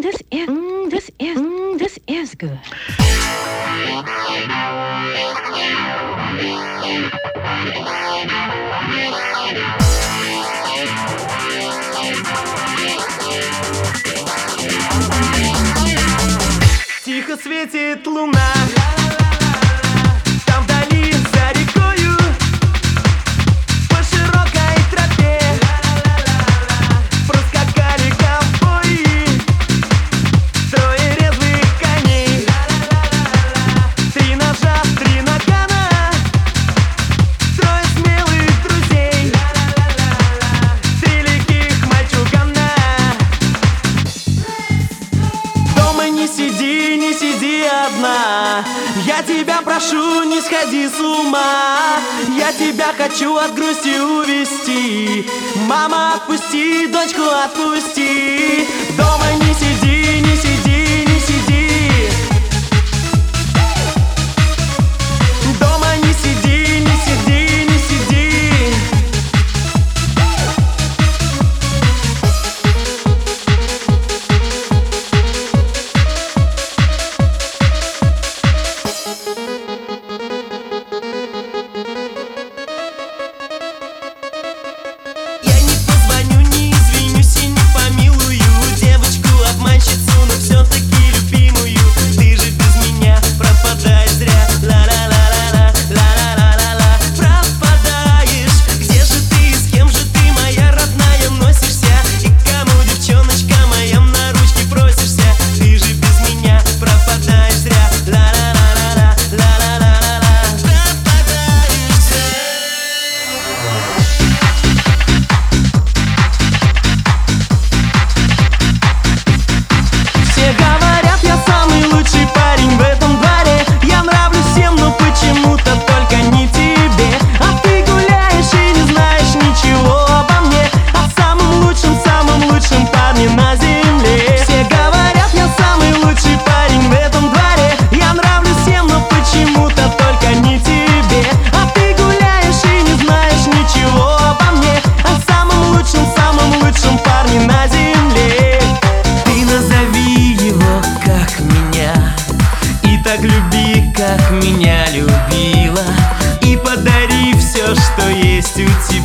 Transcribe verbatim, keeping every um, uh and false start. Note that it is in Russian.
this is, mm, this is, mm, this is good. Тихо светит луна, там вдали за рекою, по широкой тропе проскакали ковбои. Трое резвых коней, три ножа, три нагана, трое смелых друзей, три лихих мальчугана. Дома не сиди, не сиди одна, я тебя прошу, не сходи с ума. Я тебя хочу от грусти увести. Мама, отпусти, дочку отпусти. Дома не сиди, не сиди, не сиди. Дома не сиди, не сиди, не сиди. Я не позвоню, не извинюсь и не помилую девочку, обманщицу, но все-таки любимую. Ты же без меня пропадаешь зря. Ла-ла-ла-ла-ла, ла-ла-ла-ла-ла. Пропадаешь. Где же ты, с кем же ты, моя родная, носишься? И к кому, девчоночка моя, на ручки просишься? Ты же без меня пропадаешь зря. Ла-ла-ла-ла-ла, ла-ла-ла-ла-ла. Пропадаешь зря. Все говорят, я самый лучший парень в этом дворе. Я нравлюсь всем, но почему-то только не тебе. А ты гуляешь и не знаешь ничего обо мне, о самом лучшем, самом лучшем парне на земле. Все говорят, я самый лучший парень в этом дворе. Я нравлюсь всем, но почему-то только не тебе. А ты гуляешь и не знаешь ничего обо мне, о самом лучшем, самом лучшем парне на земле. Ты назови его как меня, и так люби, как меня любила, и подари все, что есть у тебя.